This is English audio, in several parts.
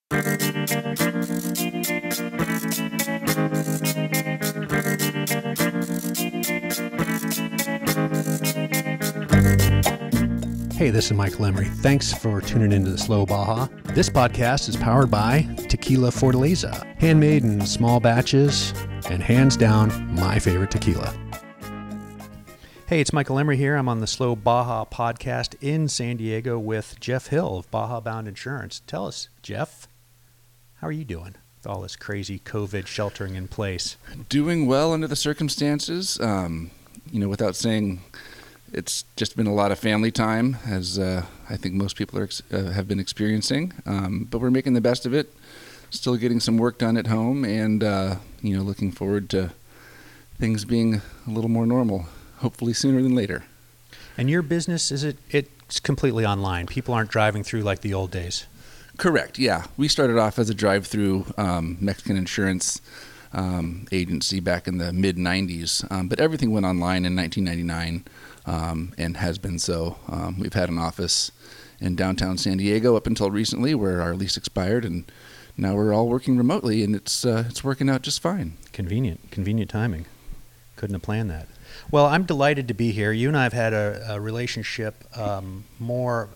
Hey, this is Michael Emery. Thanks for tuning into the Slow Baja. This podcast is powered by Tequila Fortaleza, handmade in small batches and hands down my favorite tequila. Hey, it's Michael Emery here. I'm on the Slow Baja podcast in San Diego with Jeff Hill of Baja Bound Insurance. Tell us, Jeff, how are you doing with all this crazy COVID sheltering in place? Doing well under the circumstances. Without saying, it's just been a lot of family time, as I think most people have been experiencing. But we're making the best of it. Still getting some work done at home, and looking forward to things being a little more normal, hopefully sooner than later. And your business, it's completely online? People aren't driving through like the old days? Correct, yeah. We started off as a drive-through Mexican insurance agency back in the mid-'90s, but everything went online in 1999 and has been so. We've had an office in downtown San Diego up until recently, where our lease expired, and now we're all working remotely, and it's working out just fine. Convenient timing. Couldn't have planned that. Well, I'm delighted to be here. You and I have had a relationship more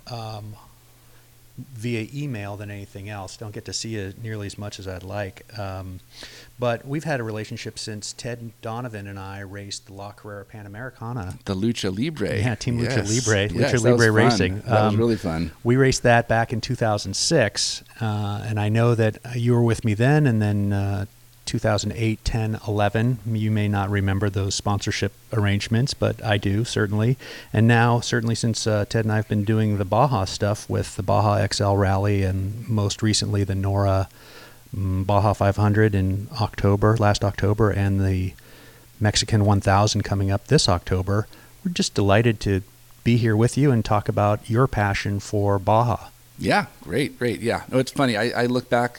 via email than anything else. Don't get to see you nearly as much as I'd like. But we've had a relationship since Ted Donovan and I raced the La Carrera Panamericana. The Lucha Libre. Yeah, Team Lucha Libre. Yes, Lucha Libre Racing. That was really fun. We raced that back in 2006, and I know that you were with me then, and then 2008, 10, 11. You may not remember those sponsorship arrangements, but I do, certainly. And now, certainly since Ted and I have been doing the Baja stuff with the Baja XL Rally and most recently the NORA Baja 500 in last October, and the Mexican 1000 coming up this October, we're just delighted to be here with you and talk about your passion for Baja. Yeah, great. Yeah. No, it's funny. I look back,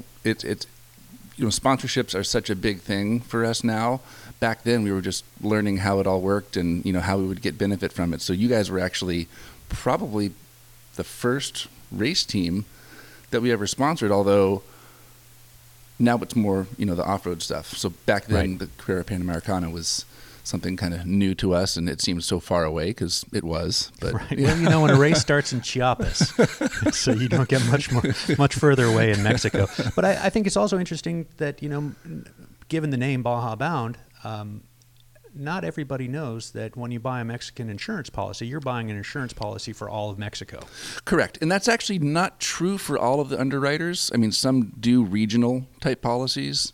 sponsorships are such a big thing for us now. Back then, we were just learning how it all worked and, how we would get benefit from it. So you guys were actually probably the first race team that we ever sponsored, although now it's more, the off-road stuff. So back then, right, the Carrera Panamericana was something kind of new to us, and it seemed so far away because it was. But right. Well, when a race starts in Chiapas, so you don't get much further away in Mexico. But I think it's also interesting that, given the name Baja Bound, not everybody knows that when you buy a Mexican insurance policy, you're buying an insurance policy for all of Mexico. Correct. And that's actually not true for all of the underwriters. I mean, some do regional type policies.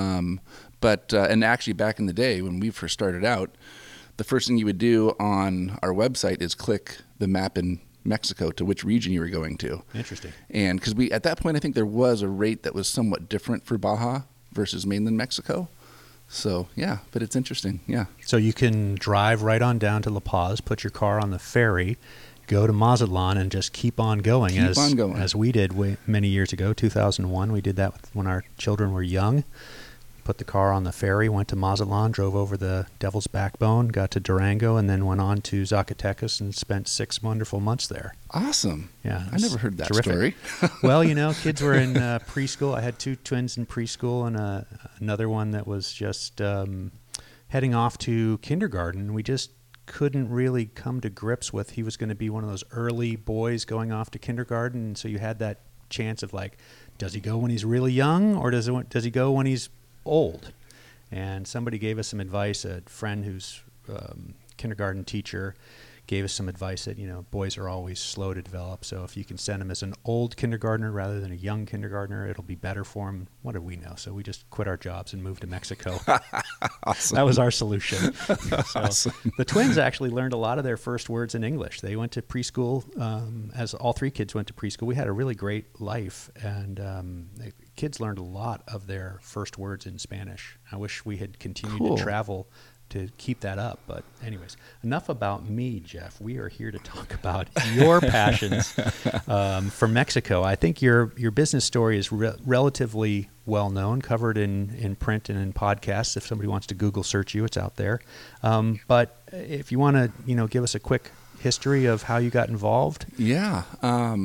But actually back in the day when we first started out, the first thing you would do on our website is click the map in Mexico to which region you were going to. Interesting. And because at that point, I think there was a rate that was somewhat different for Baja versus mainland Mexico. So, yeah, but it's interesting, yeah. So you can drive right on down to La Paz, put your car on the ferry, go to Mazatlan, and just keep on going. As we did many years ago, 2001. We did that when our children were young. Put the car on the ferry, went to Mazatlan, drove over the Devil's Backbone, got to Durango, and then went on to Zacatecas and spent 6 wonderful months there. Awesome. Yeah. I never heard that terrific story. Well, kids were in preschool. I had 2 twins in preschool and another one that was just heading off to kindergarten. We just couldn't really come to grips with he was going to be one of those early boys going off to kindergarten. And so you had that chance of does he go when he's really young, or does he go when he's old? And somebody gave us some advice. A friend who's kindergarten teacher gave us some advice that boys are always slow to develop, so if you can send them as an old kindergartner rather than a young kindergartner, it'll be better for them. What do we know? So we just quit our jobs and moved to Mexico. Awesome. That was our solution. Awesome. The twins actually learned a lot of their first words in English. They went to preschool, as all 3 kids went to preschool. We had a really great life, and the kids learned a lot of their first words in Spanish. I wish we had continued to travel to keep that up. But anyways, enough about me, Jeff. We are here to talk about your passions for Mexico. I think your business story is relatively well known, covered in print and in podcasts. If somebody wants to Google search you, it's out there. But if you want to, give us a quick history of how you got involved. Yeah.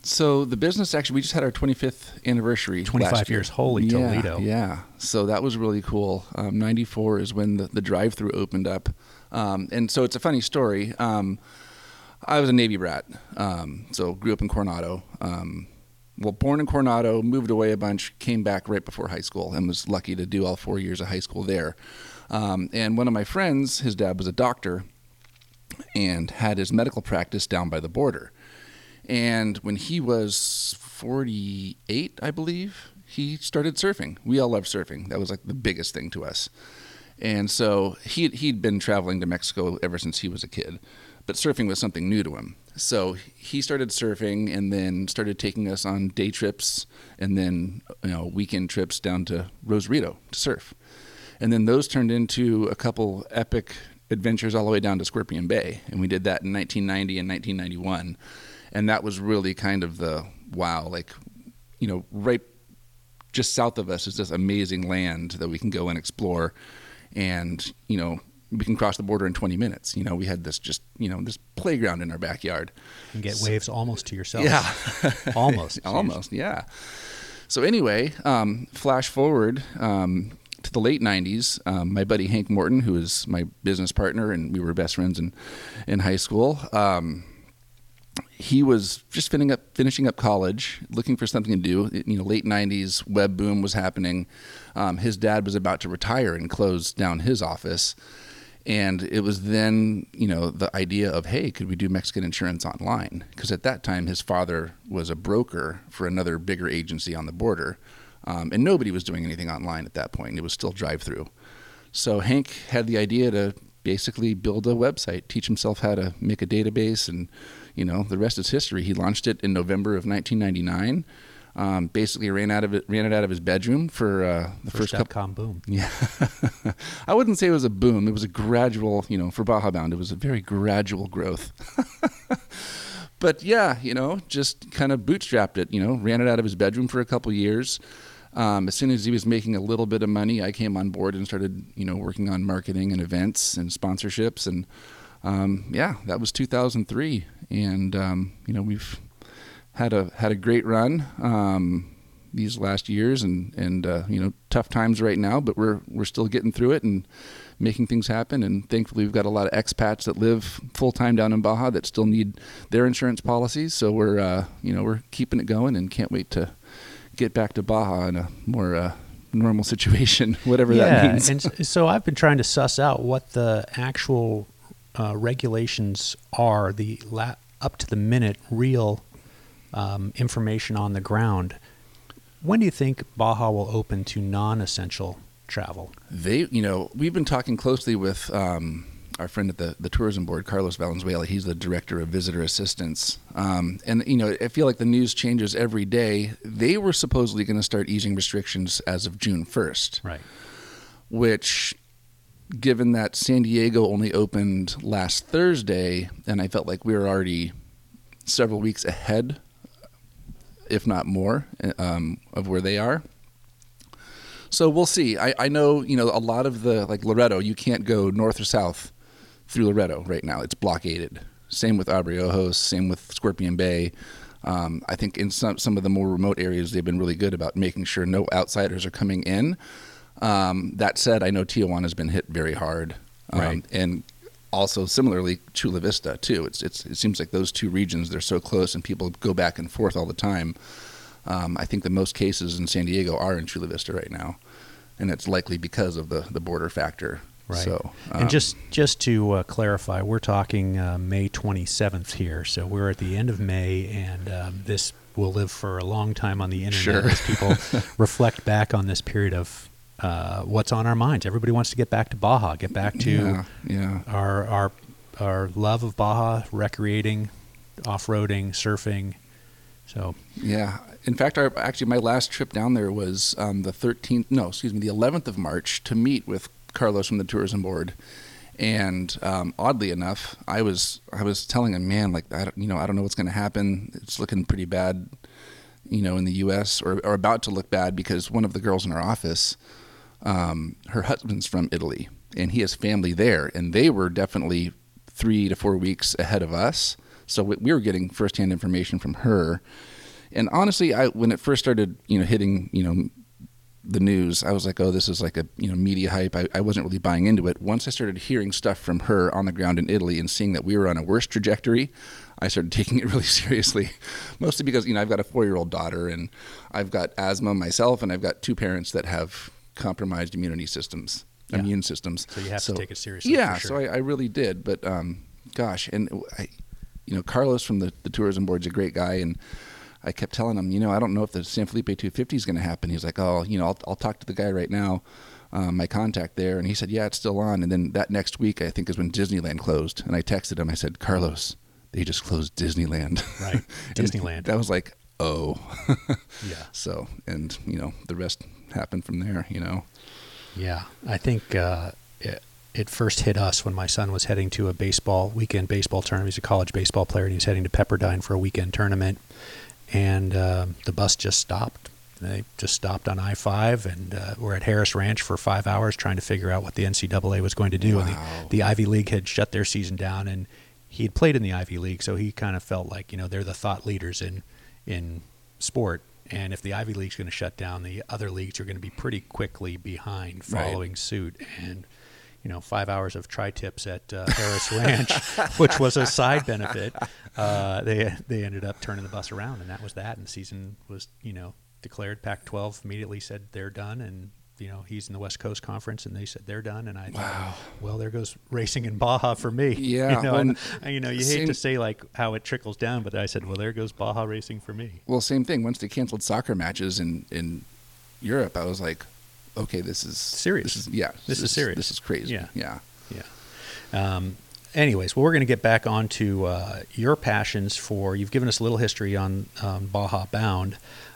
So the business, actually, we just had our 25th anniversary. 25 last year. years, holy Toledo. Yeah. So that was really cool. 94 is when the drive-through opened up. And so it's a funny story. I was a Navy brat, so grew up in Coronado. Born in Coronado, moved away a bunch, came back right before high school, and was lucky to do all 4 years of high school there. And one of my friends, his dad was a doctor and had his medical practice down by the border. And when he was 48, I believe, he started surfing. We all loved surfing. That was like the biggest thing to us. And so he'd been traveling to Mexico ever since he was a kid, but surfing was something new to him. So he started surfing and then started taking us on day trips and then weekend trips down to Rosarito to surf. And then those turned into a couple epic adventures all the way down to Scorpion Bay. And we did that in 1990 and 1991. And that was really kind of the wow, like, right just south of us is this amazing land that we can go and explore. And, we can cross the border in 20 minutes. We had this this playground in our backyard. And get waves almost to yourself. Yeah. Almost. Almost, yeah. So anyway, flash forward to the late 90s. My buddy Hank Morton, who is my business partner, and we were best friends in high school, he was just finishing up college, looking for something to do. Late 90s web boom was happening. His dad was about to retire and close down his office. And it was then, the idea of, hey, could we do Mexican insurance online? Because at that time, his father was a broker for another bigger agency on the border. And nobody was doing anything online at that point. It was still drive-through. So Hank had the idea to basically build a website, teach himself how to make a database, and the rest is history. He launched it in November of 1999. Basically ran it out of his bedroom for the first couple. Boom. Yeah, I wouldn't say it was a boom. It was a gradual. For Baja Bound, it was a very gradual growth. But yeah, just kind of bootstrapped it. Ran it out of his bedroom for a couple years. As soon as he was making a little bit of money, I came on board and started, working on marketing and events and sponsorships. And that was 2003. And we've had a great run these last years, and tough times right now, but we're still getting through it and making things happen. And thankfully, we've got a lot of expats that live full time down in Baja that still need their insurance policies. So we're keeping it going and can't wait to get back to Baja in a more normal situation, whatever that means. And so I've been trying to suss out what the actual regulations are, the up to the minute real information on the ground. When do you think Baja will open to non-essential travel? We've been talking closely with our friend at the tourism board, Carlos Valenzuela. He's the director of visitor assistance. And I feel like the news changes every day. They were supposedly going to start easing restrictions as of June 1st. Right. Which, given that San Diego only opened last Thursday, and I felt like we were already several weeks ahead, if not more, of where they are. So we'll see. I know, a lot of like Loreto, you can't go north or south through Loreto right now. It's blockaded. Same with Abreojos, same with Scorpion Bay. I think in some of the more remote areas, they've been really good about making sure no outsiders are coming in. That said, I know Tijuana has been hit very hard. Right. And also similarly, Chula Vista too. It seems like those two regions, they're so close and people go back and forth all the time. I think the most cases in San Diego are in Chula Vista right now, and it's likely because of the border factor. Right. So, and just to clarify, we're talking May 27th here, so we're at the end of May, and this will live for a long time on the internet Sure. as people reflect back on this period of what's on our minds. Everybody wants to get back to Baja, get back to our love of Baja, recreating, off-roading, surfing. So yeah, in fact, my last trip down there was the 11th of March to meet with Carlos from the tourism board. And oddly enough, I was telling him, man, like I don't know what's going to happen. It's looking pretty bad, in the U.S. or about to look bad, because one of the girls in our office, her husband's from Italy, and he has family there, and they were definitely 3 to 4 weeks ahead of us. So we were getting firsthand information from her. And honestly, when it first started, hitting, the news, I was like, oh, this is like a media hype. I wasn't really buying into it. Once I started hearing stuff from her on the ground in Italy and seeing that we were on a worse trajectory, I started taking it really seriously. Mostly because I've got a 4-year-old daughter, and I've got asthma myself, and I've got 2 parents that have compromised immune systems. So you have to take it seriously. Yeah, for sure. so I really did. But gosh, and Carlos from the tourism board's a great guy, and I kept telling him, I don't know if the San Felipe 250 is going to happen. He's like, oh, I'll talk to the guy right now, my contact there. And he said, yeah, it's still on. And then that next week, I think, is when Disneyland closed. And I texted him. I said, Carlos, they just closed Disneyland. Right, Disneyland. That was like, oh. Yeah. So, and, the rest happened from there, Yeah, I think it first hit us when my son was heading to a weekend baseball tournament. He's a college baseball player, and he was heading to Pepperdine for a weekend tournament. And the bus just stopped. They just stopped on I-5, and we're at Harris Ranch for 5 hours trying to figure out what the NCAA was going to do. Wow. And the Ivy League had shut their season down, and he had played in the Ivy League, so he kind of felt like, they're the thought leaders in sport. And if the Ivy League's going to shut down, the other leagues are going to be pretty quickly behind following suit. And 5 hours of tri-tips at Harris Ranch, which was a side benefit. They ended up turning the bus around, and that was that. And the season was, declared. Pac-12 immediately said they're done, and he's in the West Coast Conference, and they said they're done. And I thought, well, there goes racing in Baja for me. Yeah, you hate to say like how it trickles down, but I said, well, there goes Baja racing for me. Well, same thing. Once they canceled soccer matches in Europe, I was like, okay, this is serious. This is serious. This is crazy. Yeah. Anyways, well, we're going to get back onto your passions for. You've given us a little history on Baja Bound.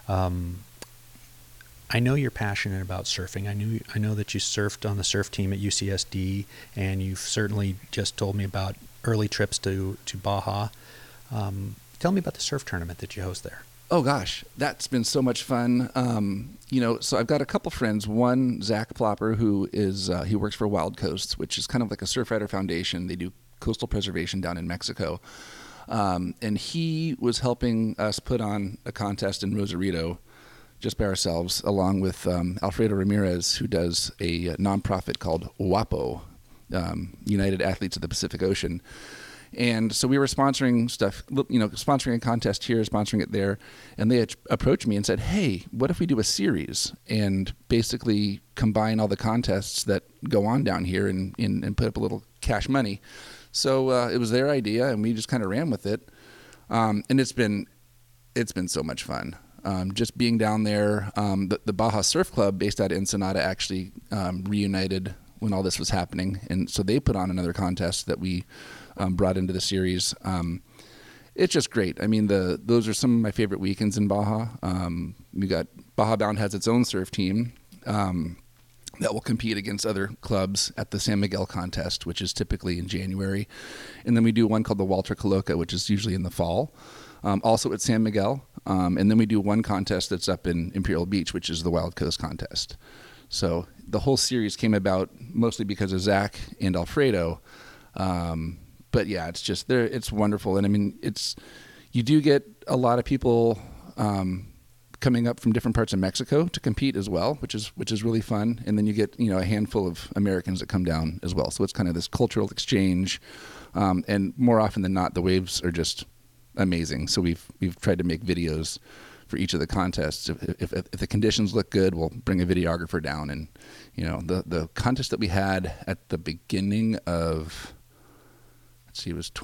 I know you're passionate about surfing. I know that you surfed on the surf team at UCSD, and you've certainly just told me about early trips to Baja. Tell me about the surf tournament that you host there. Oh gosh, that's been so much fun. So I've got a couple friends. One, Zach Plopper, who is he works for Wild Coasts, which is kind of like a Surfrider Foundation. They do coastal preservation down in Mexico, and he was helping us put on a contest in Rosarito, just by ourselves, along with Alfredo Ramirez, who does a nonprofit called WAPO, United Athletes of the Pacific Ocean. And so we were sponsoring stuff, sponsoring a contest here, sponsoring it there. And they approached me and said, hey, what if we do a series and basically combine all the contests that go on down here and put up a little cash money? So it was their idea, and we just kind of ran with it. And it's been so much fun. Just being down there, the Baja Surf Club based out of Ensenada actually reunited when all this was happening. And so they put on another contest that we brought into the series. It's just great. I mean, those are some of my favorite weekends in Baja. We got Baja Bound has its own surf team that will compete against other clubs at the San Miguel contest, which is typically in January. And then we do one called the Walter Coloca, which is usually in the fall, also at San Miguel. And then we do one contest that's up in Imperial Beach, which is the Wild Coast contest. So the whole series came about mostly because of Zach and Alfredo. But yeah, it's wonderful. And I mean, you do get a lot of people coming up from different parts of Mexico to compete as well, which is really fun. And then you get, a handful of Americans that come down as well. So it's kind of this cultural exchange. And more often than not, the waves are just amazing. So we've tried to make videos for each of the contests. If the conditions look good, we'll bring a videographer down. And, the contest that we had at the beginning of, it was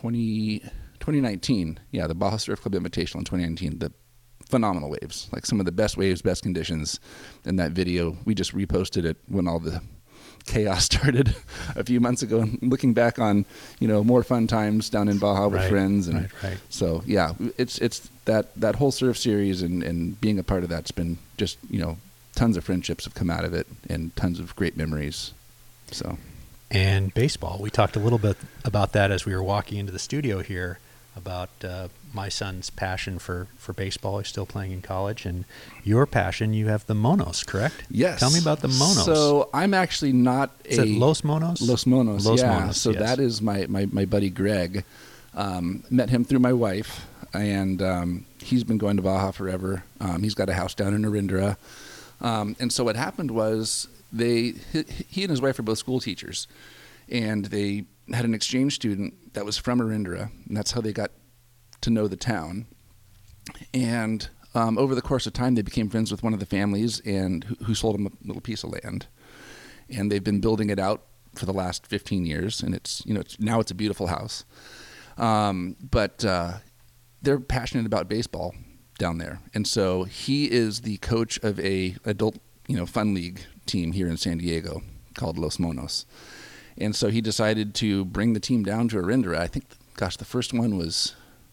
2019. Yeah, the Baja Surf Club Invitational in 2019. The phenomenal waves, like some of the best waves, best conditions. In that video, we just reposted it when all the chaos started a few months ago. And looking back on, more fun times down in Baja with friends. And right. So, yeah, it's that whole surf series and being a part of that's been just, tons of friendships have come out of it and tons of great memories. So. And baseball. We talked a little bit about that as we were walking into the studio here, about my son's passion for baseball. He's still playing in college. And your passion, you have the Monos, correct? Yes. Tell me about the Monos. So I'm actually not Is it Los Monos? Los Monos, Los yeah. Monos, so yes. that is my buddy Greg. Met him through my wife. and he's been going to Baja forever. He's got a house down in Arindra. And so what happened was he and his wife are both school teachers, and they had an exchange student that was from Arindra, and that's how they got to know the town. And over the course of time, they became friends with one of the families and who sold them a little piece of land. And they've been building it out for the last 15 years, and now it's a beautiful house. But they're passionate about baseball down there, and so he is the coach of a adult, fun league team here in San Diego called Los Monos. And so he decided to bring the team down to Arindra. I think, the first one was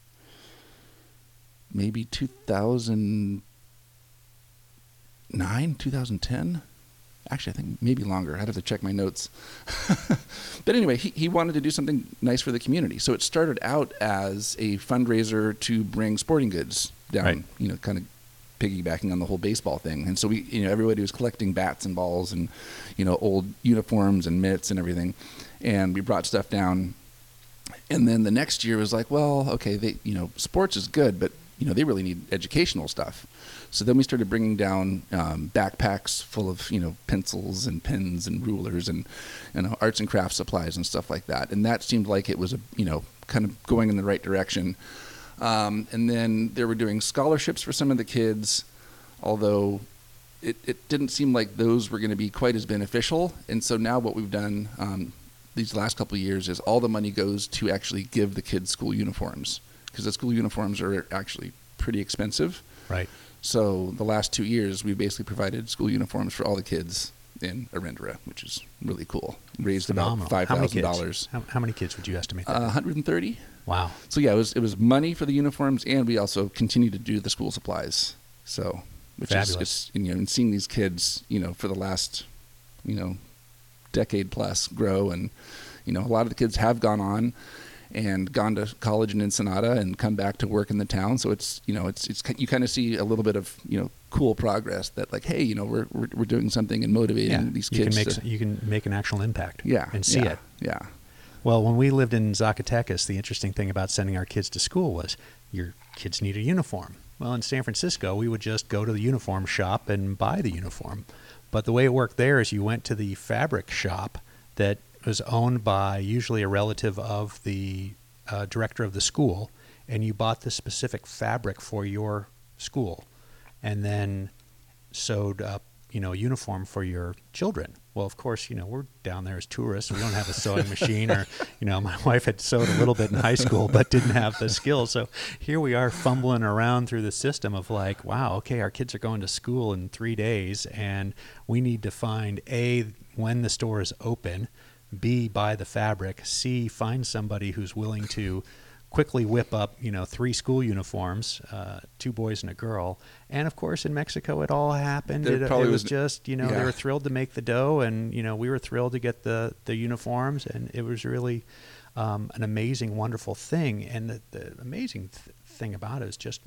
maybe 2009, 2010. Actually, I think maybe longer. I'd have to check my notes. But anyway, he wanted to do something nice for the community. So it started out as a fundraiser to bring sporting goods down, right. Kind of piggybacking on the whole baseball thing. And so everybody was collecting bats and balls and, old uniforms and mitts and everything. And we brought stuff down. And then the next year was like, well, okay, sports is good, but, they really need educational stuff. So then we started bringing down backpacks full of, pencils and pens and rulers and, arts and crafts supplies and stuff like that. And that seemed like it was, kind of going in the right direction. And then they were doing scholarships for some of the kids, although it didn't seem like those were going to be quite as beneficial. And so now what we've done these last couple of years is all the money goes to actually give the kids school uniforms, because the school uniforms are actually pretty expensive. Right. So the last 2 years, we basically provided school uniforms for all the kids in Arindra, which is really cool. Raised Phenomenal. about $5,000. How many kids would you estimate that? 130. Wow. So yeah, it was money for the uniforms, and we also continue to do the school supplies. So, which fabulous. is and seeing these kids, for the last, decade plus grow, and a lot of the kids have gone on and gone to college in Ensenada and come back to work in the town. So it's you kind of see a little bit of cool progress that, like, hey, we're doing something and motivating these kids. You can make an actual impact. Yeah, and see it. Yeah. Well, when we lived in Zacatecas, the interesting thing about sending our kids to school was your kids need a uniform. Well, in San Francisco, we would just go to the uniform shop and buy the uniform. But the way it worked there is you went to the fabric shop that was owned by usually a relative of the director of the school, and you bought the specific fabric for your school, and then sewed up, a uniform for your children. Well, of course, we're down there as tourists. We don't have a sewing machine, or, my wife had sewed a little bit in high school, but didn't have the skills. So here we are fumbling around through the system of like, wow, okay, our kids are going to school in 3 days, and we need to find A, when the store is open, B, buy the fabric, C, find somebody who's willing to quickly whip up, 3 school uniforms, 2 boys and a girl. And of course, in Mexico, it all happened. It was just, they were thrilled to make the dough, and, we were thrilled to get the uniforms, and it was really an amazing, wonderful thing. And the amazing thing about it is just,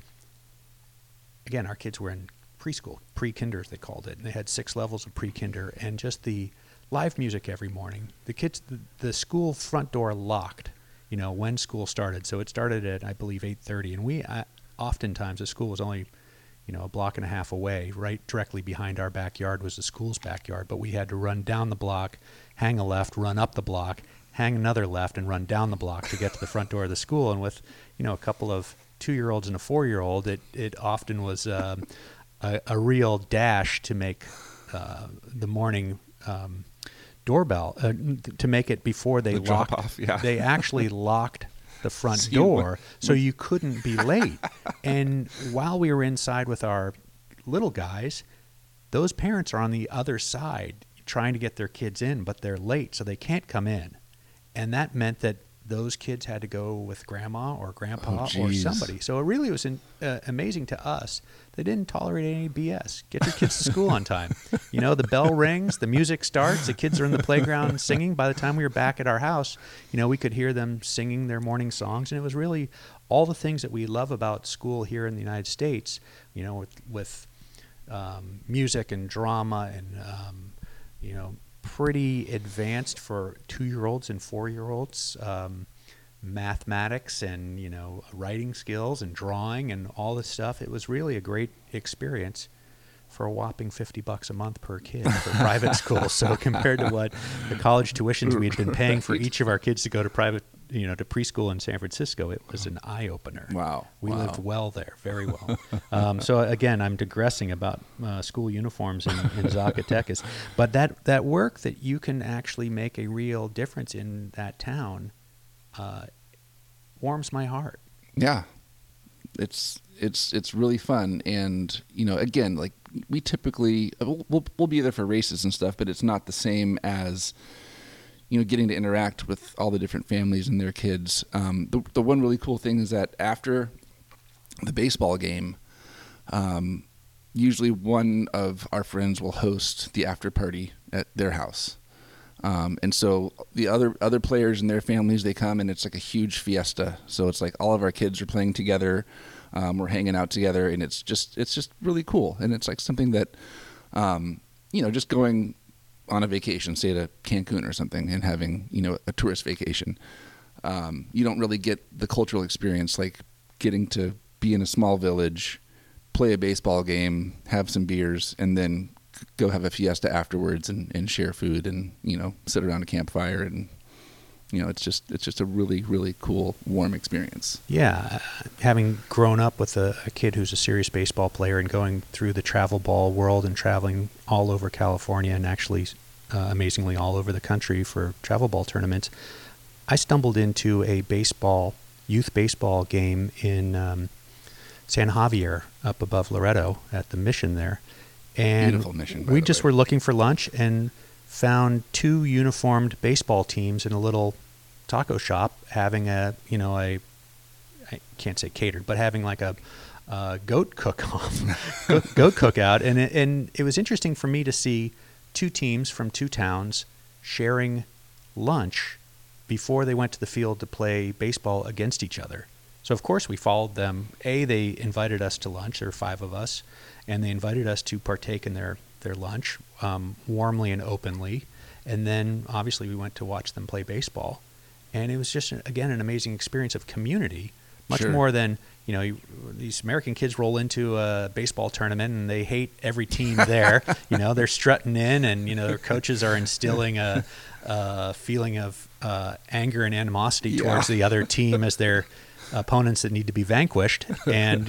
again, our kids were in preschool, pre-kinder, they called it, and they had 6 levels of pre-kinder, and just the live music every morning. The kids, the school front door locked, when school started. So it started at, I believe, 8:30. And we, oftentimes, the school was only, a block and a half away. Right directly behind our backyard was the school's backyard. But we had to run down the block, hang a left, run up the block, hang another left, and run down the block to get to the front door of the school. And with, a couple of 2-year-olds and a 4-year-old, it often was a real dash to make the morning doorbell, to make it before they locked. Drop off, yeah. They actually locked the front door so you couldn't be late. And while we were inside with our little guys, those parents are on the other side trying to get their kids in, but they're late, so they can't come in. And that meant that those kids had to go with grandma or grandpa or somebody. So it really was amazing to us. They didn't tolerate any BS. Get your kids to school on time. The bell rings, the music starts, the kids are in the playground singing. By the time we were back at our house, we could hear them singing their morning songs. And it was really all the things that we love about school here in the United States, with music and drama and, pretty advanced for 2-year-olds and 4-year-olds. mathematics and, writing skills and drawing and all this stuff. It was really a great experience for a whopping $50 a month per kid for private school. So compared to what the college tuitions we had been paying for each of our kids to go to private, to preschool in San Francisco, it was an eye opener. Wow. We lived well there, very well. So again, I'm digressing about school uniforms in Zacatecas, but that work that you can actually make a real difference in that town warms my heart. Yeah. It's really fun. And, again, like we typically, we'll be there for races and stuff, but it's not the same as, getting to interact with all the different families and their kids. The one really cool thing is that after the baseball game, usually one of our friends will host the after party at their house. And so the other players and their families, they come, and it's like a huge fiesta. So it's like all of our kids are playing together. We're hanging out together, and it's just really cool. And it's like something that, just going on a vacation, say to Cancun or something, and having, a tourist vacation. You don't really get the cultural experience, like getting to be in a small village, play a baseball game, have some beers, and then go have a fiesta afterwards and share food and, sit around a campfire. And, it's just a really, really cool, warm experience. Yeah. Having grown up with a kid who's a serious baseball player and going through the travel ball world and traveling all over California and actually amazingly all over the country for travel ball tournaments, I stumbled into a youth baseball game in San Javier up above Loreto at the Mission there. And beautiful Mission, we just were looking for lunch and found two uniformed baseball teams in a little taco shop having I can't say catered, but having like a goat cook-off, goat cookout. And it was interesting for me to see two teams from two towns sharing lunch before they went to the field to play baseball against each other. So, of course, we followed them. They invited us to lunch. There were 5 of us, and they invited us to partake in their lunch warmly and openly. And then, obviously, we went to watch them play baseball. And it was just, again, an amazing experience of community, much Sure. more than, these American kids roll into a baseball tournament and they hate every team there. They're strutting in and, their coaches are instilling a feeling of anger and animosity towards the other team as their opponents that need to be vanquished. And,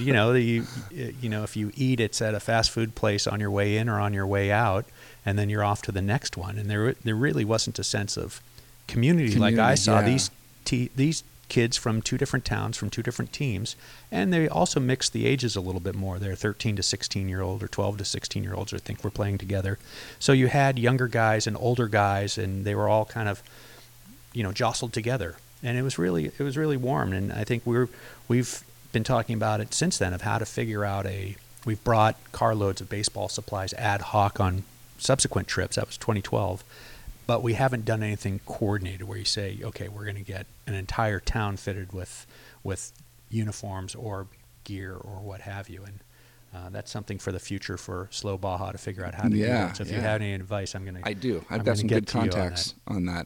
if you eat, it's at a fast food place on your way in or on your way out, and then you're off to the next one. And there really wasn't a sense of community like I saw. Yeah. These kids from 2 different towns, from 2 different teams, and they also mixed the ages a little bit more. They're 13 to 16-year-old or 12 to 16-year-olds, I think, were playing together. So you had younger guys and older guys, and they were all kind of, jostled together. And it was really warm. And I think we've been talking about it since then of how to figure out we've brought carloads of baseball supplies ad hoc on subsequent trips. That was 2012. But we haven't done anything coordinated where you say, okay, we're going to get an entire town fitted with uniforms or gear or what have you. And that's something for the future for Slow Baja to figure out how to do that. So if you have any advice, I do. I've got some good contacts on that.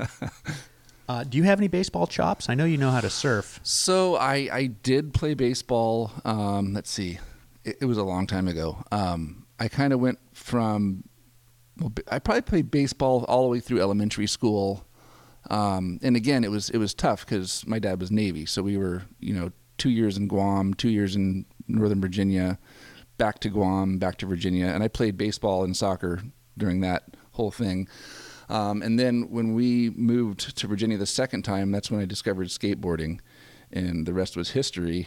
Do you have any baseball chops? I know you know how to surf. So I did play baseball. Let's see. It was a long time ago. I kind of went from... I probably played baseball all the way through elementary school. And again, it was tough because my dad was Navy. So we were, 2 years in Guam, 2 years in Northern Virginia, back to Guam, back to Virginia. And I played baseball and soccer during that whole thing. And then when we moved to Virginia the second time, that's when I discovered skateboarding. And the rest was history.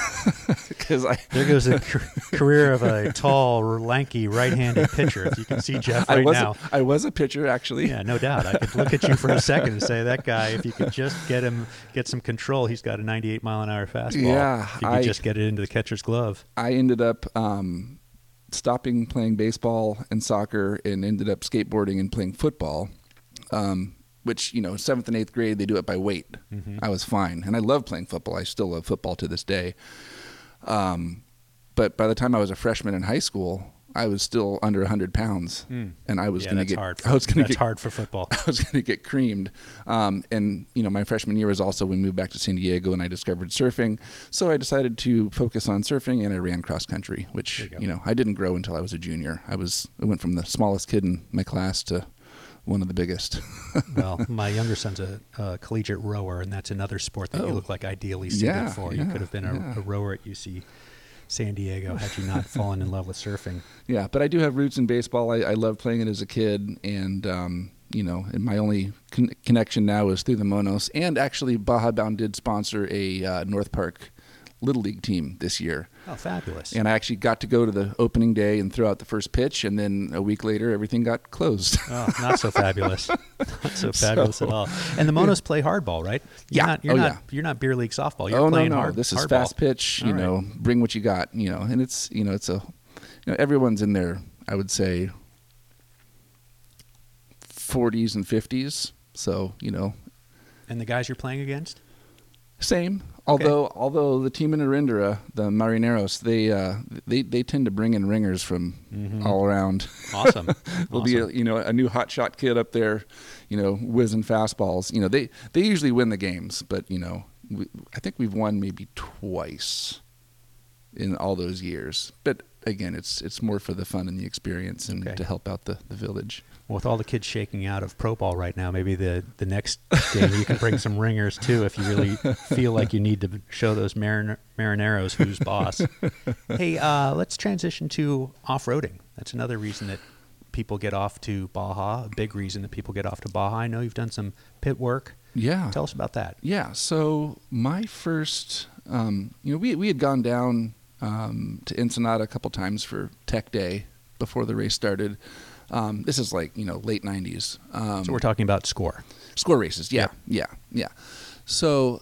There goes the career of a tall, lanky, right-handed pitcher. If you can see Jeff now. I was a pitcher, actually. Yeah, no doubt. I could look at you for a second and say, that guy, if you could just get some control, he's got a 98-mile-an-hour fastball. Yeah. If you could just get it into the catcher's glove. I ended up stopping playing baseball and soccer and ended up skateboarding and playing football. Which, 7th and 8th grade, they do it by weight. Mm-hmm. I was fine. And I love playing football. I still love football to this day. But by the time I was a freshman in high school, I was still under 100 pounds, and I was going to get. That's hard for football. I was going to get creamed, and my freshman year was also when we moved back to San Diego, and I discovered surfing. So I decided to focus on surfing, and I ran cross country, which I didn't grow until I was a junior. I went from the smallest kid in my class to one of the biggest. Well, my younger son's a collegiate rower, and that's another sport that you look like ideally suited for. You could have been a rower at UC San Diego had you not fallen in love with surfing. Yeah, but I do have roots in baseball. I loved playing it as a kid, and and my only connection now is through the Monos. And actually, Baja Bound did sponsor a North Park Little League team this year. Oh, fabulous. And I actually got to go to the opening day and throw out the first pitch, and then a week later, everything got closed. Oh, not so fabulous. Not so fabulous at all. And the Monos play hardball, right? You're not beer league softball. You're playing hard. This is hardball. Fast pitch, bring what you got, and it's, everyone's in their, I would say, 40s and 50s. So, And the guys you're playing against? Same. Although the team in Arindara, the Marineros, they tend to bring in ringers from all around. Awesome. There'll be a new hot shot kid up there, whizzing fastballs. They usually win the games, but I think we've won maybe twice in all those years. But again, it's more for the fun and the experience and to help out the village. Well, with all the kids shaking out of pro ball right now, maybe the next game you can bring some ringers too if you really feel like you need to show those Marineros who's boss. Hey, let's transition to off-roading. That's another reason that people get off to Baja, a big reason that people get off to Baja. I know you've done some pit work. Yeah. Tell us about that. Yeah, so my first, we had gone down to Ensenada a couple times for Tech Day before the race started. This is like, late 90s. So we're talking about score races. Yeah. So,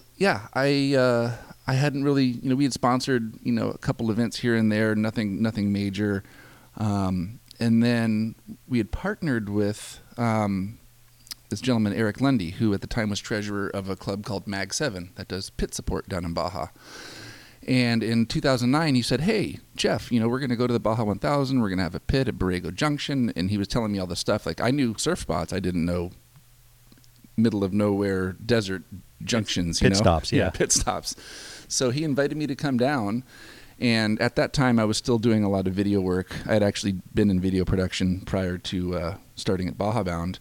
I hadn't really, we had sponsored, a couple events here and there, nothing major. And then we had partnered with this gentleman, Eric Lundy, who at the time was treasurer of a club called Mag 7 that does pit support down in Baja. And in 2009, he said, hey, Jeff, we're going to go to the Baja 1000. We're going to have a pit at Borrego Junction. And he was telling me all this stuff. Like, I knew surf spots. I didn't know middle of nowhere desert junctions. Pit stops, yeah. Pit stops. So he invited me to come down. And at that time, I was still doing a lot of video work. I had actually been in video production prior to starting at Baja Bound.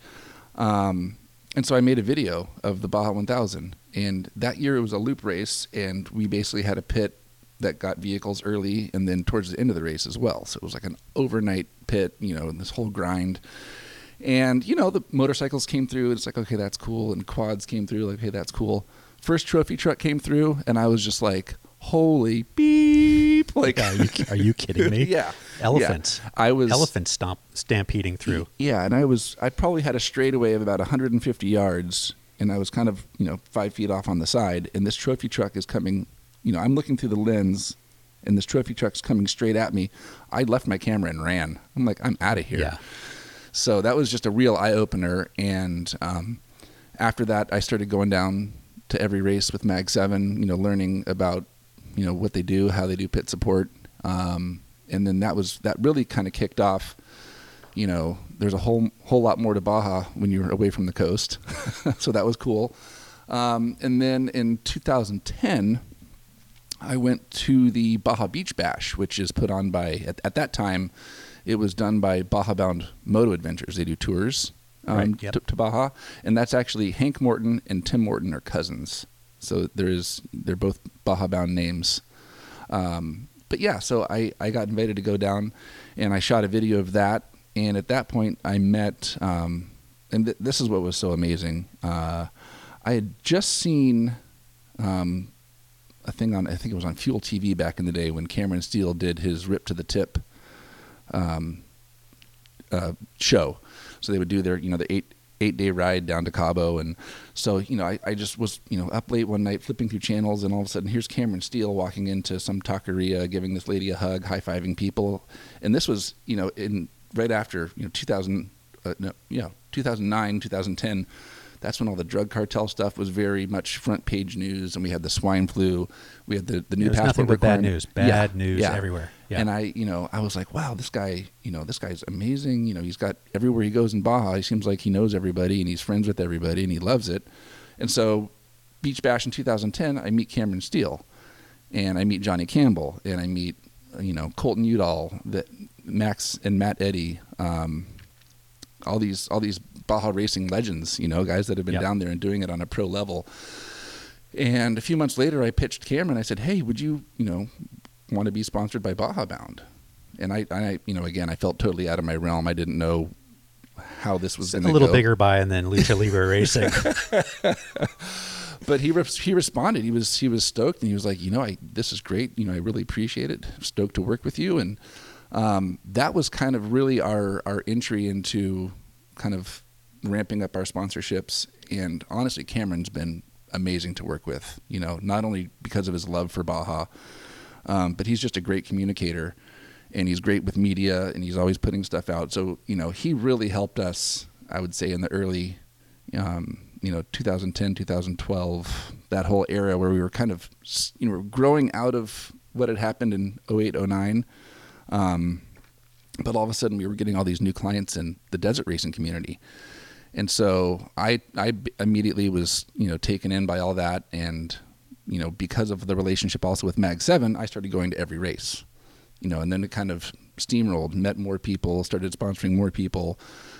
And so I made a video of the Baja 1000. And that year it was a loop race, and we basically had a pit that got vehicles early and then towards the end of the race as well. So it was like an overnight pit, and this whole grind. And, the motorcycles came through, and it's like, okay, that's cool. And quads came through, like, hey, that's cool. First trophy truck came through, and I was just like, holy beep. Like, are you kidding me? Yeah. Elephants. Yeah. Elephants stampeding through. Yeah, and I probably had a straightaway of about 150 yards, and I was kind of, 5 feet off on the side, and this trophy truck is coming, I'm looking through the lens, and this trophy truck's coming straight at me. I left my camera and ran. I'm like, I'm out of here. Yeah. So that was just a real eye-opener, and after that, I started going down to every race with Mag 7, learning about, what they do, how they do pit support, and then that really kind of kicked off. There's a whole lot more to Baja when you're away from the coast. So that was cool. And then in 2010, I went to the Baja Beach Bash, which is put on by, at that time, it was done by Baja Bound Moto Adventures. They do tours to Baja. And that's actually Hank Morton and Tim Morton are cousins. So they're both Baja Bound names. But yeah, so I got invited to go down, and I shot a video of that. And at that point, I met, and this is what was so amazing. I had just seen a thing on, I think it was on Fuel TV back in the day when Cameron Steele did his Rip to the Tip show. So they would do their, the 8-day ride down to Cabo. And so, I just was, up late one night flipping through channels, and all of a sudden here's Cameron Steele walking into some taqueria, giving this lady a hug, high-fiving people. And this was, right after 2009, 2010, that's when all the drug cartel stuff was very much front page news, and we had the swine flu, we had the new passport nothing but requirement. bad news everywhere. Yeah. And I was like, wow, this guy's amazing. He's got everywhere he goes in Baja, he seems like he knows everybody and he's friends with everybody and he loves it. And so Beach Bash in 2010, I meet Cameron Steele and I meet Johnny Campbell and I meet, Colton Udall, Max and Matt Eddy, all these Baja racing legends, guys that have been down there and doing it on a pro level. And a few months later, I pitched Cameron. I said, hey, would you, want to be sponsored by Baja Bound? And I again, I felt totally out of my realm. I didn't know how this was going to go. A little bigger buy-in than Lucha Libre Racing. But he responded. He was stoked, and he was like, this is great. I really appreciate it. I'm stoked to work with you. And that was kind of really our entry into kind of ramping up our sponsorships. And honestly, Cameron's been amazing to work with, not only because of his love for Baja, but he's just a great communicator and he's great with media and he's always putting stuff out. So, he really helped us, I would say, in the early, 2010, 2012, that whole era where we were kind of, growing out of what had happened in 08, 09. But all of a sudden we were getting all these new clients in the desert racing community. And so I immediately was, taken in by all that. And, because of the relationship also with Mag 7, I started going to every race, and then it kind of steamrolled, met more people, started sponsoring more people,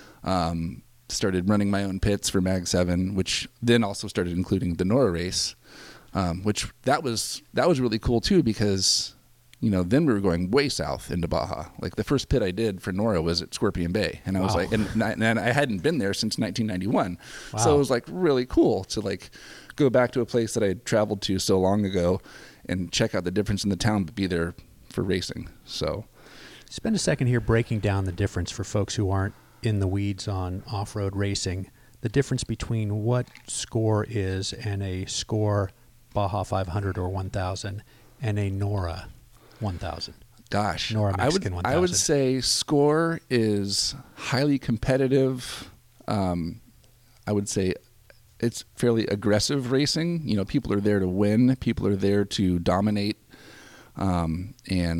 started running my own pits for Mag 7, which then also started including the NORRA race, which that was really cool too, because then we were going way south into Baja. Like the first pit I did for NORRA was at Scorpion Bay. And I was like, and I hadn't been there since 1991. Wow. So it was like really cool to like go back to a place that I had traveled to so long ago and check out the difference in the town, but be there for racing. So spend a second here breaking down the difference for folks who aren't in the weeds on off-road racing, the difference between what Score is and a Score Baja 500 or 1000 and a NORRA 1000. Gosh, NORRA Mexican 1000. I would say Score is highly competitive. I would say it's fairly aggressive racing. People are there to win. People are there to dominate. And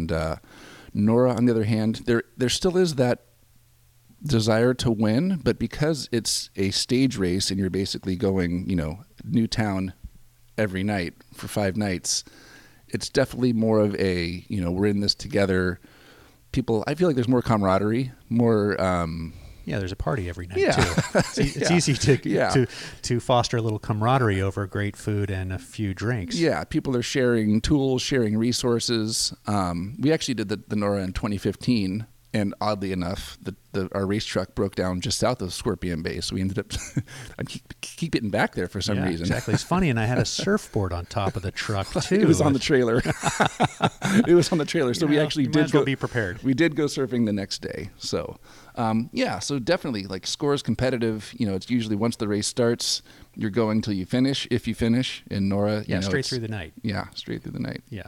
NORRA, on the other hand, there still is that desire to win, but because it's a stage race and you're basically going, new town every night for 5 nights, it's definitely more of a, we're in this together. People, I feel like there's more camaraderie, more. There's a party every night too. It's easy to foster a little camaraderie over great food and a few drinks. Yeah, people are sharing tools, sharing resources. We actually did the NORRA in 2015. And oddly enough, our race truck broke down just south of Scorpion Bay, so we ended up I keep getting back there for some reason. Exactly. It's funny, and I had a surfboard on top of the truck too. It was on the trailer. It was on the trailer, so we actually did go be prepared. We did go surfing the next day. So, so definitely, like Score is competitive. it's usually once the race starts, you're going till you finish. If you finish in NORRA, straight through the night. Yeah, straight through the night. Yeah.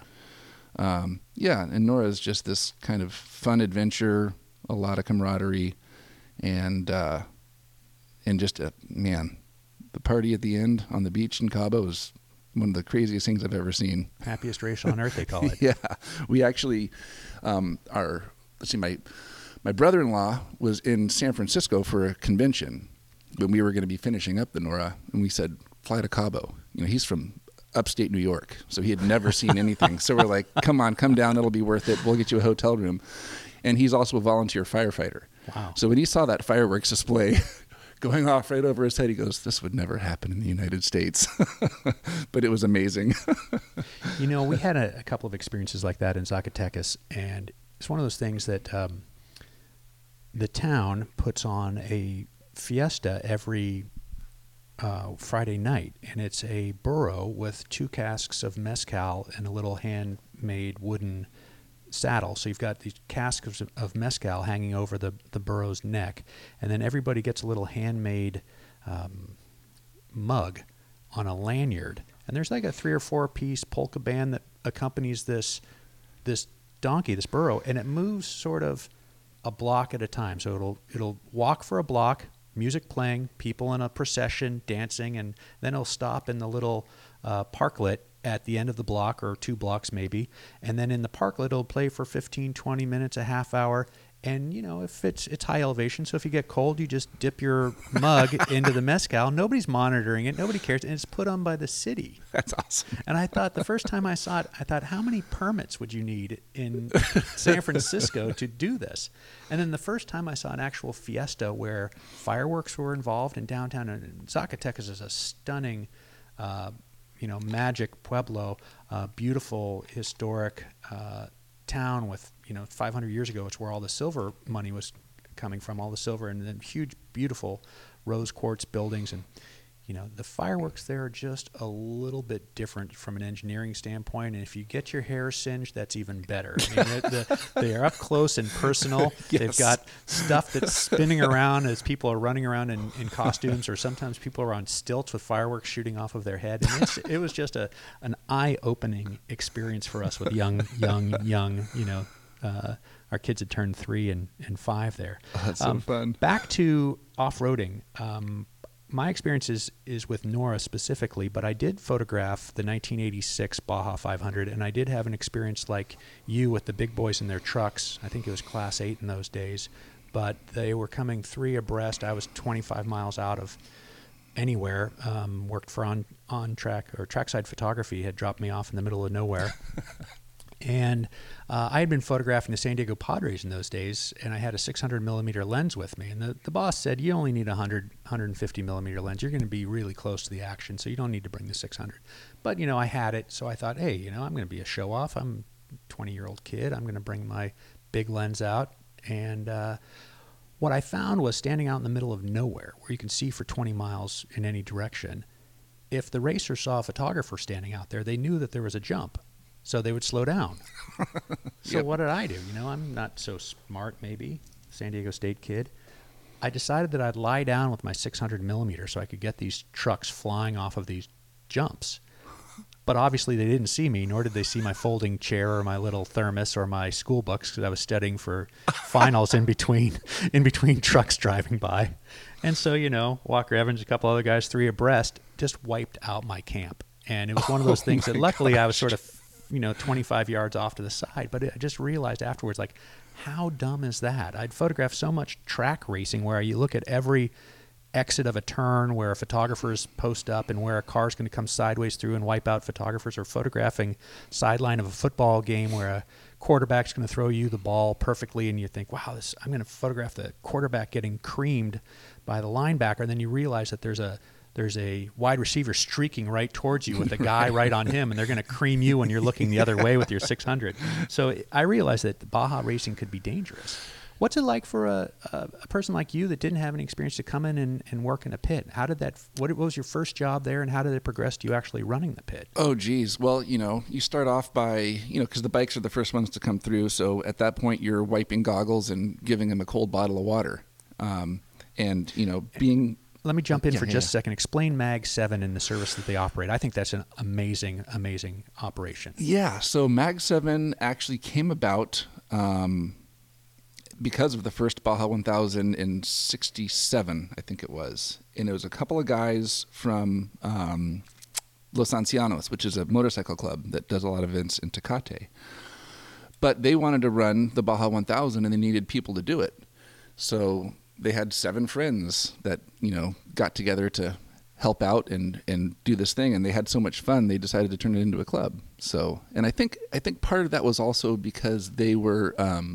And NORRA is just this kind of fun adventure, a lot of camaraderie, and just the party at the end on the beach in Cabo is one of the craziest things I've ever seen. Happiest race on earth, they call it. Yeah, we actually my brother-in-law was in San Francisco for a convention when we were going to be finishing up the NORRA, and we said, fly to Cabo. He's from upstate New York, so he had never seen anything. So we're like, come down, it'll be worth it. We'll get you a hotel room. And he's also a volunteer firefighter. Wow. So when he saw that fireworks display going off right over his head, he goes, this would never happen in the United States. But it was amazing. We had a couple of experiences like that in Zacatecas, and it's one of those things that the town puts on a fiesta every Friday night, and it's a burro with 2 casks of mezcal and a little handmade wooden saddle. So you've got these casks of mezcal hanging over the burro's neck, and then everybody gets a little handmade mug on a lanyard. And there's like a 3 or 4 piece polka band that accompanies this donkey, this burro, and it moves sort of a block at a time. So it'll walk for a block, music playing, people in a procession dancing, and then it'll stop in the little parklet at the end of the block or 2 blocks maybe. And then in the parklet, it'll play for 15, 20 minutes, a half hour. And, if it's high elevation, so if you get cold, you just dip your mug into the mezcal. Nobody's monitoring it. Nobody cares. And it's put on by the city. That's awesome. And I thought the first time I saw it, I thought, how many permits would you need in San Francisco to do this? And then the first time I saw an actual fiesta where fireworks were involved in downtown, and Zacatecas is a stunning, magic pueblo, beautiful, historic town with, 500 years ago, it's where all the silver money was coming from, all the silver, and then huge, beautiful rose quartz buildings. And, the fireworks there are just a little bit different from an engineering standpoint. And if you get your hair singed, that's even better. I mean, they are up close and personal. Yes. They've got stuff that's spinning around as people are running around in costumes, or sometimes people are on stilts with fireworks shooting off of their head. And it was just an eye-opening experience for us with young, our kids had turned 3 and 5 there. Oh, that's so fun. Back to off-roading. My experience is with Nora specifically, but I did photograph the 1986 Baja 500, and I did have an experience like you with the big boys in their trucks. I think it was Class 8 in those days, but they were coming 3 abreast. I was 25 miles out of anywhere. Worked for on track or trackside photography, had dropped me off in the middle of nowhere. And I had been photographing the San Diego Padres in those days, and I had a 600 millimeter lens with me. And the boss said, you only need a 150 millimeter lens. You're going to be really close to the action, so you don't need to bring the 600. But, I had it, so I thought, hey, I'm going to be a show-off. I'm a 20-year-old kid. I'm going to bring my big lens out. And what I found was standing out in the middle of nowhere, where you can see for 20 miles in any direction, if the racer saw a photographer standing out there, they knew that there was a jump. So they would slow down. So What did I do? I'm not so smart, maybe, San Diego State kid. I decided that I'd lie down with my 600 millimeter so I could get these trucks flying off of these jumps. But obviously they didn't see me, nor did they see my folding chair or my little thermos or my school books, because I was studying for finals in between trucks driving by. And so, Walker Evans, a couple other guys, 3 abreast, just wiped out my camp. And it was one of those things that luckily I was sort of 25 yards off to the side. But I just realized afterwards, like, how dumb is that? I'd photographed so much track racing where you look at every exit of a turn where photographers post up and where a car's going to come sideways through and wipe out photographers, or photographing sideline of a football game where a quarterback's going to throw you the ball perfectly and you think, wow, I'm going to photograph the quarterback getting creamed by the linebacker. And then you realize that there's a wide receiver streaking right towards you with a guy right on him, and they're going to cream you when you're looking the other way with your 600. So I realized that Baja racing could be dangerous. What's it like for a person like you that didn't have any experience to come in and work in a pit? What was your first job there, and how did it progress to you actually running the pit? Oh, geez. Well, you start off by, because the bikes are the first ones to come through. So at that point, you're wiping goggles and giving them a cold bottle of water. Being... Let me jump in for just a second. Explain Mag 7 and the service that they operate. I think that's an amazing, amazing operation. Yeah. So Mag 7 actually came about because of the first Baja 1000 in 67, I think it was. And it was a couple of guys from Los Ancianos, which is a motorcycle club that does a lot of events in Tecate. But they wanted to run the Baja 1000, and they needed people to do it. So they had 7 friends that, got together to help out and do this thing. And they had so much fun, they decided to turn it into a club. So, and I think part of that was also because they were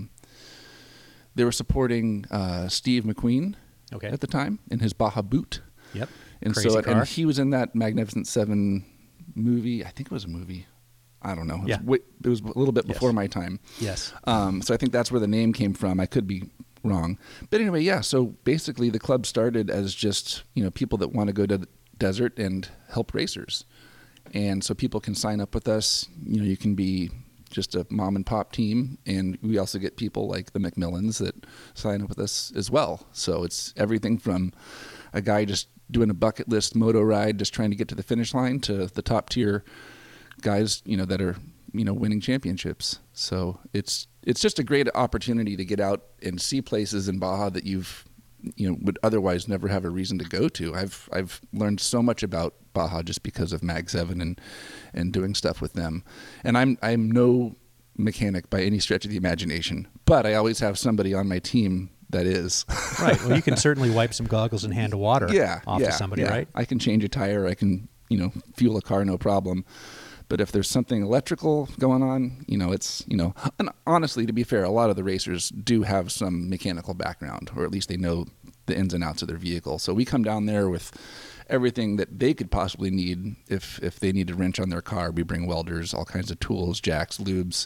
supporting Steve McQueen at the time in his Baja Boot. Yep. And Crazy so, car. and he was in that Magnificent Seven movie. I think it was a movie. I don't know. It was a little bit before my time. Yes. So I think that's where the name came from. I could be wrong. But anyway, yeah, so basically the club started as just, people that want to go to the desert and help racers. And so people can sign up with us. You can be just a mom and pop team, and we also get people like the McMillans that sign up with us as well. So it's everything from a guy just doing a bucket list moto ride, just trying to get to the finish line, to the top tier guys, that are, winning championships. So it's just a great opportunity to get out and see places in Baja that would otherwise never have a reason to go to. I've learned so much about Baja just because of Mag 7 and doing stuff with them. And I'm no mechanic by any stretch of the imagination, but I always have somebody on my team that is. Right. Well, you can certainly wipe some goggles and hand a water off to somebody, right? I can change a tire. I can, fuel a car, no problem. But if there's something electrical going on, it's, and honestly, to be fair, a lot of the racers do have some mechanical background, or at least they know the ins and outs of their vehicle. So we come down there with everything that they could possibly need. If they need a wrench on their car, we bring welders, all kinds of tools, jacks, lubes,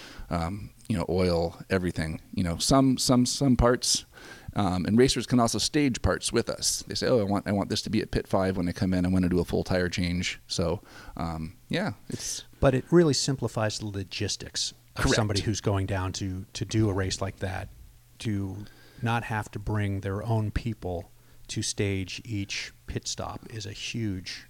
oil, everything. Some parts. And racers can also stage parts with us. They say, "Oh, I want this to be at pit 5 when I come in. I want to do a full tire change." So, it's. But it really simplifies the logistics of Correct. somebody who's going down to do a race like that, to not have to bring their own people to stage each pit stop is a huge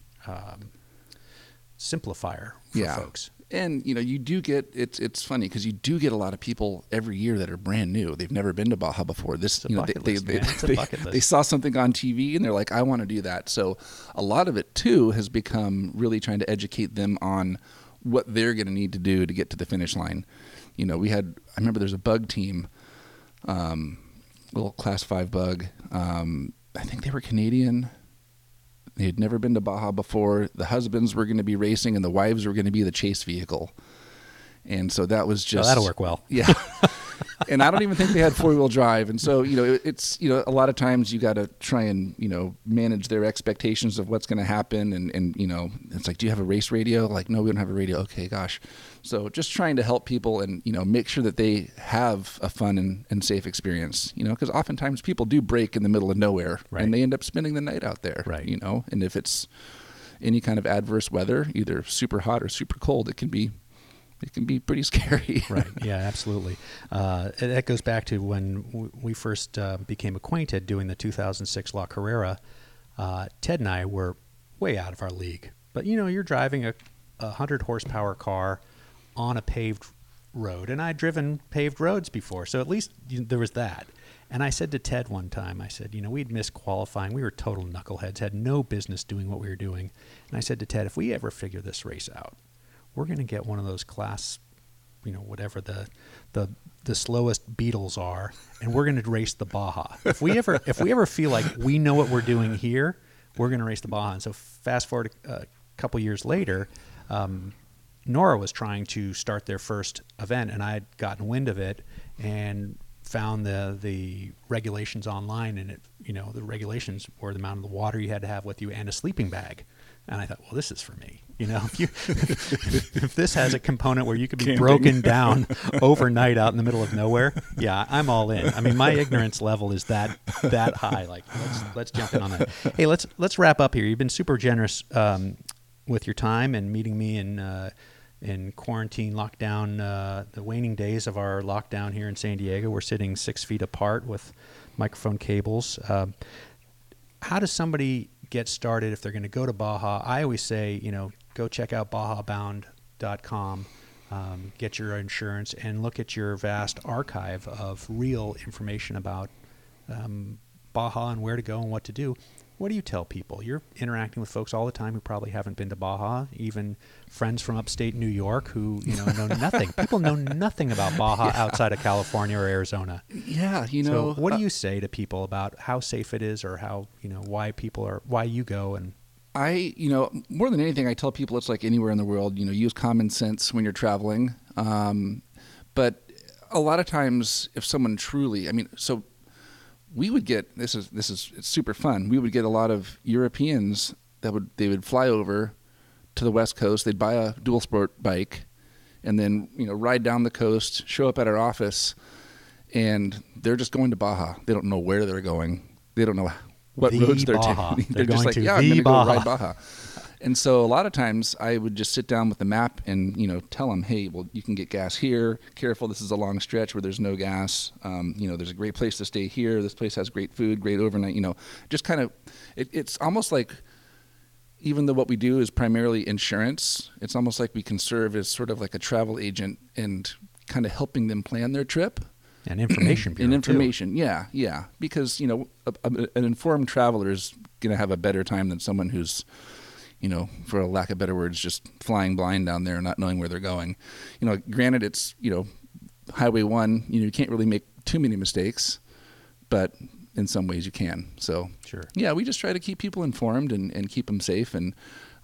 simplifier for folks. And you do get it's funny because you do get a lot of people every year that are brand new. They've never been to Baja before. It's a bucket list. They saw something on TV and they're like, "I want to do that." So a lot of it too has become really trying to educate them on what they're going to need to do to get to the finish line. I remember there's a bug team, little Class 5 bug. I think they were Canadian. They had never been to Baja before. The husbands were going to be racing and the wives were going to be the chase vehicle. And so that was just... Oh, that'll work well. Yeah. And I don't even think they had 4-wheel drive. And so, it's, a lot of times you got to try and, manage their expectations of what's going to happen. And, it's like, "Do you have a race radio?" Like, "No, we don't have a radio." Okay, gosh. So just trying to help people and, make sure that they have a fun and safe experience, because oftentimes people do break in the middle of nowhere and they end up spending the night out there, and if it's any kind of adverse weather, either super hot or super cold, it can be pretty scary. Right. Yeah, absolutely. That goes back to when we first became acquainted doing the 2006 La Carrera. Ted and I were way out of our league. But, you're driving a 100 horsepower car on a paved road. And I'd driven paved roads before. So at least there was that. And I said to Ted one time, I said, we'd missed qualifying. We were total knuckleheads, had no business doing what we were doing. And I said to Ted, if we ever figure this race out, we're going to get one of those class, whatever the slowest Beetles are, and we're going to race the Baja. If we ever feel like we know what we're doing here, we're going to race the Baja. And so fast forward a couple years later, Nora was trying to start their first event, and I had gotten wind of it and found the regulations online, and the regulations were the amount of the water you had to have with you and a sleeping bag. And I thought, well, this is for me. If this has a component where you could be broken down overnight out in the middle of nowhere, yeah, I'm all in. I mean, my ignorance level is that high. Like, let's jump in on that. Hey, let's wrap up here. You've been super generous with your time and meeting me in quarantine lockdown, the waning days of our lockdown here in San Diego. We're sitting 6 feet apart with microphone cables. How does somebody get started if they're going to go to Baja? I always say, go check out bajabound.com, get your insurance, and look at your vast archive of real information about Baja and where to go and what to do. What do you tell people? You're interacting with folks all the time who probably haven't been to Baja, even friends from upstate New York who know nothing. People know nothing about Baja outside of California or Arizona. Yeah, So what do you say to people about how safe it is, or how why you go? And I more than anything, I tell people it's like anywhere in the world. Use common sense when you're traveling. But a lot of times, if someone truly, we would get it's super fun. We would get a lot of Europeans they would fly over to the West Coast. They'd buy a dual sport bike, and then ride down the coast, show up at our office, and they're just going to Baja. They don't know where they're going. They don't know what roads they're taking. They're just like, I'm going to go ride Baja. And so a lot of times I would just sit down with the map and, tell them, hey, well, you can get gas here. Careful, this is a long stretch where there's no gas. There's a great place to stay here. This place has great food, great overnight, just kind of, it's almost like, even though what we do is primarily insurance, it's almost like we can serve as sort of like a travel agent and kind of helping them plan their trip. And information bureau, and information, too. Yeah. Because, an informed traveler is going to have a better time than someone who's, for a lack of better words, just flying blind down there and not knowing where they're going. Granted, it's, Highway 1, you can't really make too many mistakes, but in some ways you can. So, Sure. Yeah, we just try to keep people informed and keep them safe. And,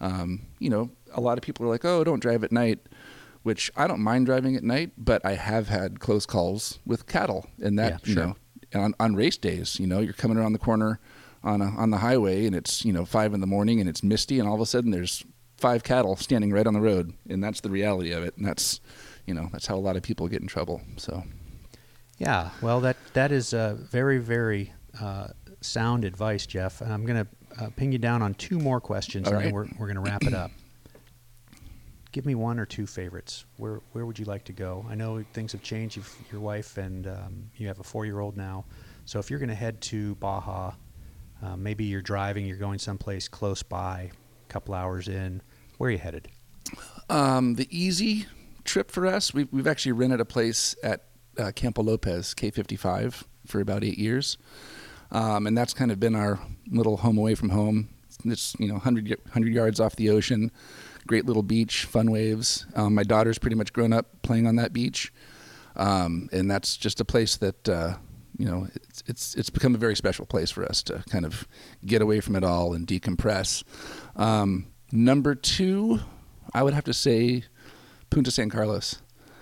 a lot of people are like, oh, don't drive at night, which I don't mind driving at night, but I have had close calls with cattle. And that, sure. On race days, you're coming around the corner on the highway and it's, 5 a.m. and it's misty and all of a sudden there's 5 cattle standing right on the road. And that's the reality of it. And that's, that's how a lot of people get in trouble. So, yeah, well, that is very, very sound advice, Jeff. I'm going to ping you down on 2 more questions, All and then right. we're going to wrap it up. Give me 1 or 2 favorites. Where would you like to go? I know things have changed. Your wife and you have a 4-year-old now. So if you're going to head to Baja, maybe you're driving, you're going someplace close by, a couple hours in. Where are you headed? The easy trip for us, we've actually rented a place at Campo Lopez, K55, for about 8 years. And that's kind of been our little home away from home. It's, 100 yards off the ocean, great little beach, fun waves. My daughter's pretty much grown up playing on that beach. And that's just a place that, it's become a very special place for us to kind of get away from it all and decompress. Number 2, I would have to say Punta San Carlos.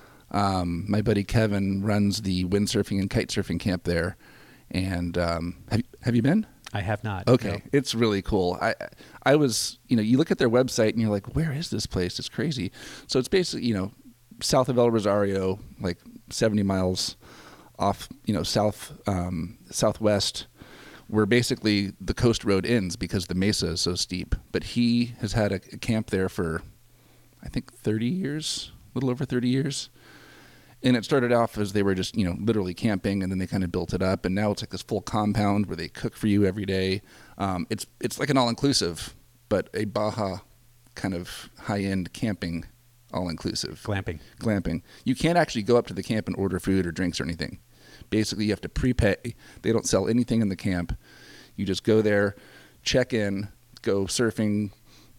My buddy Kevin runs the windsurfing and kite surfing camp there. And have you been? I have not. Okay, No. It's really cool. I was, you look at their website and you're like, where is this place? It's crazy. So it's basically, south of El Rosario, like 70 miles off, southwest, where basically the coast road ends because the mesa is so steep. But he has had a camp there for, I think, 30 years, a little over 30 years. And it started off as they were just, literally camping, and then they kind of built it up. And now it's like this full compound where they cook for you every day. It's like an all-inclusive, but a Baja kind of high-end camping all-inclusive. Glamping. You can't actually go up to the camp and order food or drinks or anything. Basically, you have to prepay. They don't sell anything in the camp. You just go there, check in, go surfing,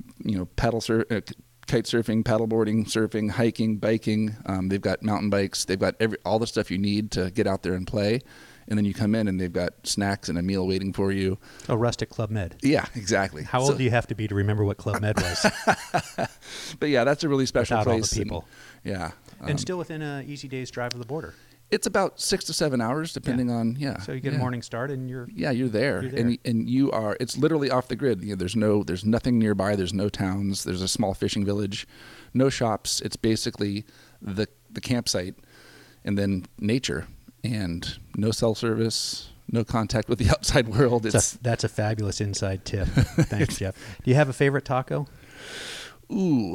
kite surfing, paddleboarding, surfing, hiking, biking. They've got mountain bikes. They've got all the stuff you need to get out there and play. And then you come in and they've got snacks and a meal waiting for you. Oh, Rustic Club Med. Yeah, exactly. How old do you have to be to remember what Club Med was? But yeah, that's a really special Without place. all the people. Yeah. And still within a easy day's drive of the border. It's about 6 to 7 hours, depending on, So you get a morning start and you're there. You're there. And you are, it's literally off the grid. There's nothing nearby. There's no towns. There's a small fishing village, no shops. It's basically the campsite and then nature and no cell service, no contact with the outside world. That's a fabulous inside tip. Thanks, Jeff. Do you have a favorite taco? Ooh,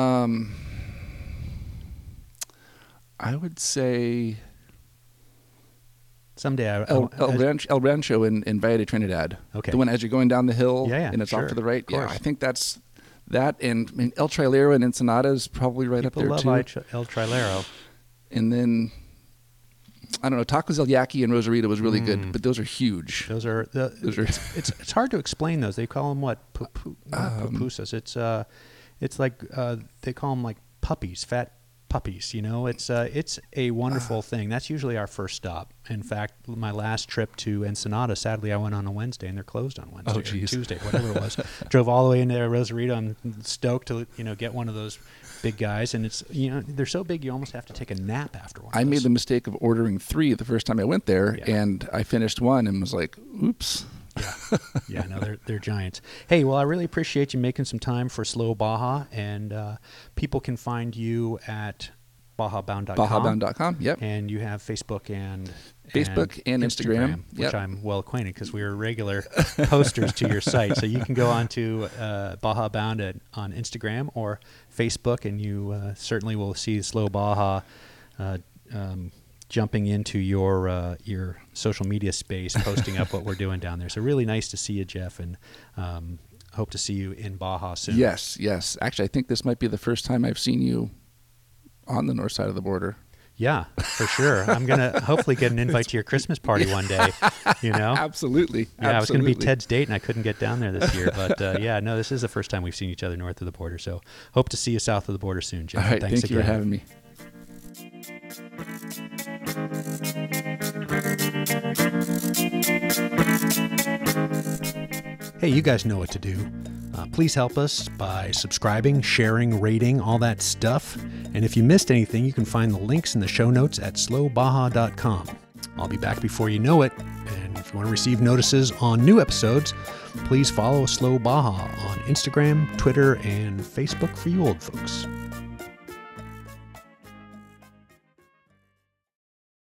I would say Someday El Rancho in Valle de Trinidad. Okay. The one as you're going down the hill and it's off to the right. Yeah, I think that's that. And I mean, El Trilero in Ensenada is probably right People up there love too. El Trilero. And then, I don't know, Tacos El Yaqui in Rosarito was really good, but those are huge. Those are it's hard to explain those. They call them what? Pupusas. It's like they call them like puppies, fat puppies. It's a wonderful thing. That's usually our first stop. In fact, my last trip to Ensenada, sadly, I went on a Wednesday and they're closed on Wednesday. Oh, or geez. Tuesday, whatever it was. Drove all the way into Rosarito. I'm stoked to get one of those big guys, and it's they're so big you almost have to take a nap after one. I made the mistake of ordering 3 the first time I went there, and I finished one and was like, "Oops." Yeah, no, they're giants. Hey, well, I really appreciate you making some time for Slow Baja, and people can find you at BajaBound.com. BajaBound.com, yep. And you have Facebook and Instagram, which yep. I'm well acquainted because we are regular posters to your site. So you can go on to Baja Bound on Instagram or Facebook, and you certainly will see Slow Baja jumping into your social media space, posting up what we're doing down there. So really nice to see you, Jeff, and hope to see you in Baja soon. Yes. Actually, I think this might be the first time I've seen you on the north side of the border. Yeah, for sure. I'm going to hopefully get an invite to your Christmas party one day, you know? Absolutely. Yeah, I was going to be Ted's date, and I couldn't get down there this year. But yeah, no, this is the first time we've seen each other north of the border. So hope to see you south of the border soon, Jeff. All right, Thanks thank you for having me. Hey, you guys know what to do. Please help us by subscribing, sharing, rating, all that stuff. And if you missed anything, you can find the links in the show notes at slowbaja.com. I'll be back before you know it. And if you want to receive notices on new episodes, please follow Slow Baja on Instagram, Twitter, and Facebook for you old folks.